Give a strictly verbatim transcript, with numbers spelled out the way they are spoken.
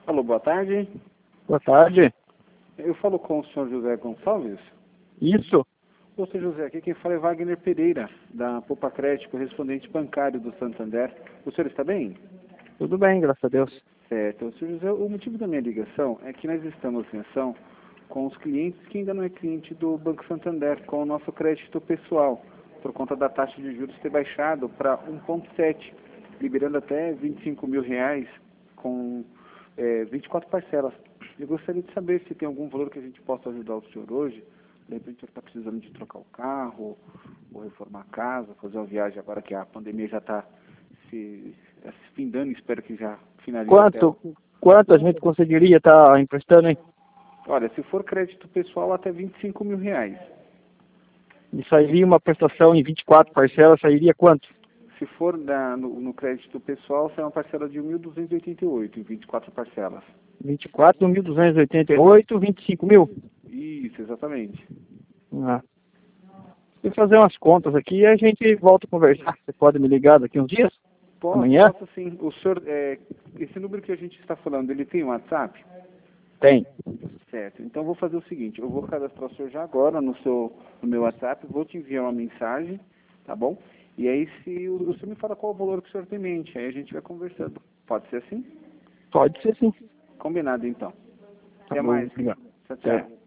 Alô, boa tarde. Boa tarde. Eu falo com o senhor José Gonçalves. Isso. Ô, senhor José, aqui quem fala é Wagner Pereira, da Poupa Crédito, correspondente bancário do Santander. O senhor está bem? Tudo bem, graças a Deus. Certo. Senhor José, o motivo da minha ligação é que nós estamos em ação com os clientes que ainda não é cliente do Banco Santander, com o nosso crédito pessoal, por conta da taxa de juros ter baixado para um vírgula sete, liberando até vinte e cinco mil reais com é, vinte e quatro parcelas. Eu gostaria de saber se tem algum valor que a gente possa ajudar o senhor hoje. De repente o senhor está precisando de trocar o carro, ou reformar a casa, fazer uma viagem agora que a pandemia já está se, se findando, espero que já finalize. Quanto, quanto a gente conseguiria estar tá emprestando, hein? Olha, se for crédito pessoal, até vinte e cinco mil reais. E sairia uma prestação em vinte e quatro parcelas, sairia quanto? Se for na, no, no crédito pessoal, sai uma parcela de mil duzentos e oitenta e oito em vinte e quatro parcelas. vinte e quatro, mil duzentos e oitenta e oito, vinte e cinco mil? Isso, exatamente. Ah. Vou fazer umas contas aqui e a gente volta a conversar. Você pode me ligar daqui uns dias? Posso, Amanhã? posso sim. O senhor, é, esse número que a gente está falando, ele tem um WhatsApp? Tem. Certo. Então vou fazer o seguinte, eu vou cadastrar o senhor já agora no, seu, no meu WhatsApp, vou te enviar uma mensagem, tá bom? E aí se o, o senhor me fala qual o valor que o senhor tem em mente, aí a gente vai conversando. Pode ser assim? Pode ser sim. Combinado então. Tá Até bom, mais. obrigado. Tchau, tchau.